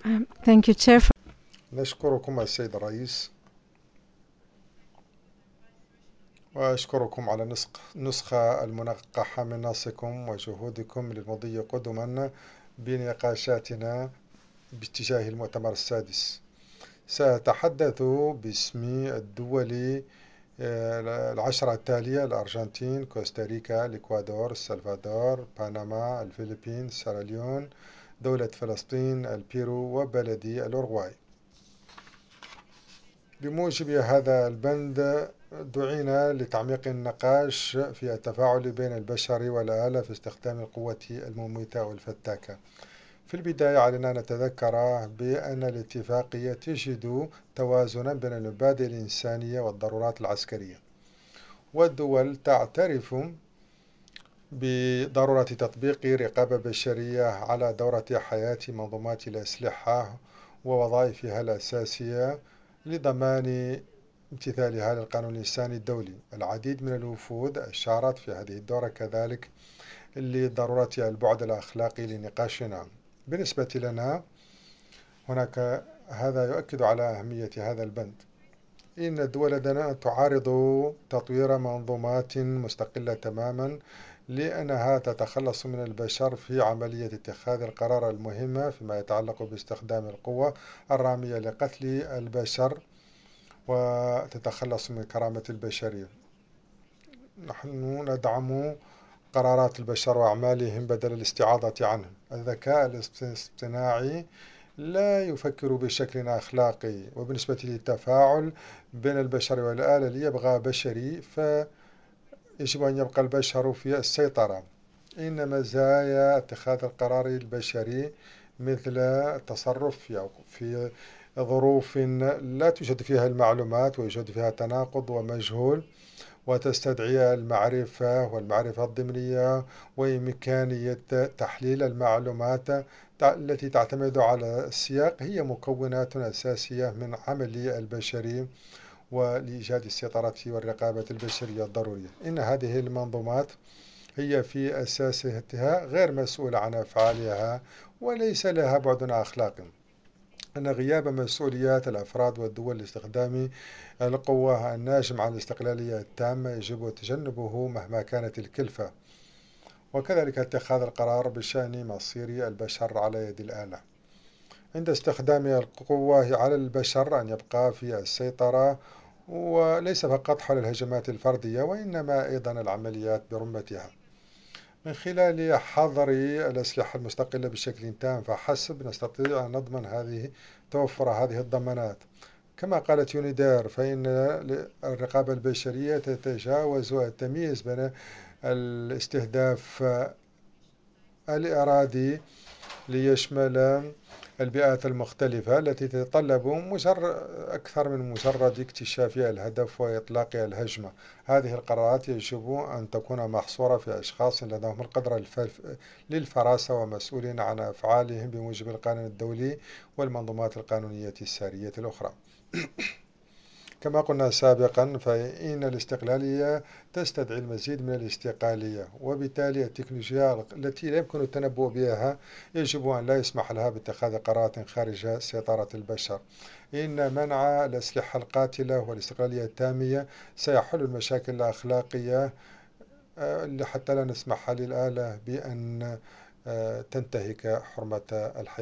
Thank you, Chair. نشكركم السيد الرئيس، وأشكركم على نسخة المنقحة من نصكم وجهودكم للمضي قدما بنقاشاتنا باتجاه المؤتمر السادس. سأتحدث باسم الدول العشرة التالية: الأرجنتين، كوستاريكا، الإكوادور، السلفادور، بنما، الفلبين، سيراليون، دولة فلسطين، البيرو، وبلدي الأورغواي. بموجب هذا البند دعينا لتعميق النقاش في التفاعل بين البشر والآلة في استخدام القوة المميتة والفتاكة. في البداية علينا أن نتذكر بأن الاتفاقية تجد توازنا بين المبادئ الإنسانية والضرورات العسكرية، والدول تعترف بضرورة تطبيق رقابة بشرية على دورة حياة منظومات الأسلحة ووظائفها الأساسية لضمان امتثالها للقانون الإنساني الدولي. العديد من الوفود أشارت في هذه الدورة كذلك لضرورة البعد الأخلاقي لنقاشنا. بالنسبة لنا هناك هذا يؤكد على أهمية هذا البند. إن الدول لدينا تعارض تطوير منظومات مستقلة تماما لأنها تتخلص من البشر في عملية اتخاذ القرار المهمة فيما يتعلق باستخدام القوة الرامية لقتل البشر وتتخلص من كرامة البشرية. نحن ندعم قرارات البشر وأعمالهم بدل الاستعاضة عنهم. الذكاء الاصطناعي لا يفكر بشكل أخلاقي، وبالنسبة للتفاعل بين البشر والآلة ليبقى بشري فيجب أن يبقى البشر في السيطرة. إن مزايا اتخاذ القرار البشري مثل التصرف في ظروف لا توجد فيها المعلومات ويوجد فيها تناقض ومجهول، وتستدعي المعرفة والمعرفة الضمنية وإمكانية تحليل المعلومات التي تعتمد على السياق، هي مكونات أساسية من عمل البشري ولإيجاد السيطرة والرقابة البشرية الضرورية. إن هذه المنظومات هي في أساسها غير مسؤولة عن أفعالها وليس لها بعد أخلاقي. أن غياب مسؤوليات الأفراد والدول لاستخدام القوة الناجم عن الاستقلالية التامة يجب تجنبه مهما كانت الكلفة، وكذلك اتخاذ القرار بشأن مصير البشر على يد الآلة. عند استخدام القوة على البشر أن يبقى في السيطرة، وليس فقط حول الهجمات الفردية وإنما أيضا العمليات برمتها من خلال حظر الأسلحة المستقلة بشكل تام فحسب نستطيع أن نضمن توفر هذه الضمانات. كما قالت يونيدير فإن الرقابة البشرية تتجاوز التمييز بين الاستهداف الإرادي ليشمل البيئات المختلفة التي تتطلب أكثر من مجرد اكتشاف الهدف وإطلاق الهجمة. هذه القرارات يجب أن تكون محصورة في أشخاص لديهم القدرة للفراسة ومسؤولين عن أفعالهم بموجب القانون الدولي والمنظومات القانونية السارية الأخرى. كما قلنا سابقا فإن الاستقلالية تستدعي المزيد من الاستقالية، وبالتالي التكنولوجيا التي لا يمكن التنبؤ بها يجب أن لا يسمح لها باتخاذ قرارات خارج سيطرة البشر. إن منع الأسلحة القاتلة والاستقلالية التامة سيحل المشاكل الأخلاقية حتى لا نسمح للآلة بأن تنتهك حرمة الحياة.